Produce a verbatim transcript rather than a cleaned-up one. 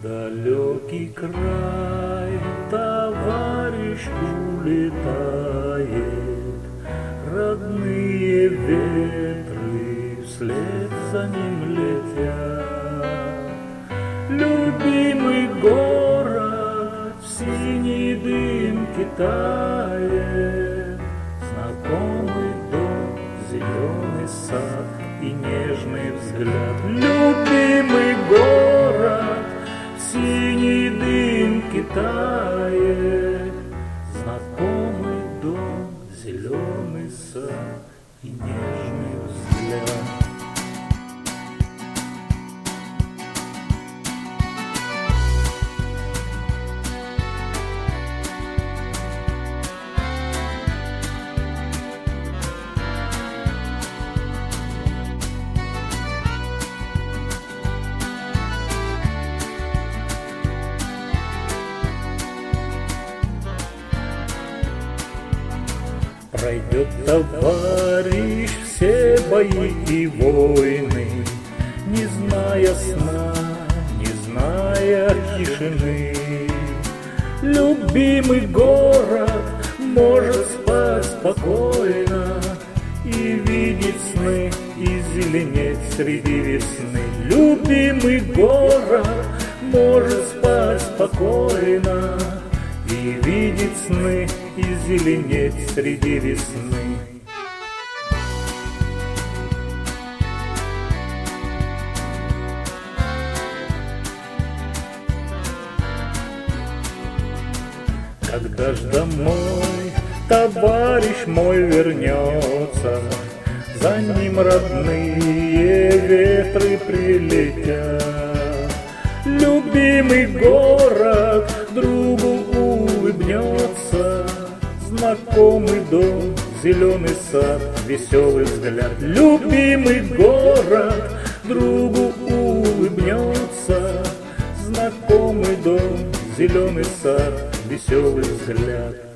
Далекий край, товарищ, улетает, родные ветры вслед за ним летят. Любимый город в синий дым Китая, знакомый дом, зеленый сад и нежный взгляд. Любимый город синий дым Китая, знакомый дом, зеленый сад и нежный взгляд. Пройдет товарищ все бои и войны, не зная сна, не зная тишины. Любимый город может спать спокойно и видеть сны, и зеленеть среди весны. Любимый город может спать спокойно и видеть сны, и зеленеть среди весны. Когда ж домой товарищ мой вернется, за ним родные ветры прилетят. Любимый город другу улыбнется, знакомый дом, зеленый сад, веселый взгляд. Любимый город другу улыбнется, знакомый дом, зеленый сад, веселый взгляд.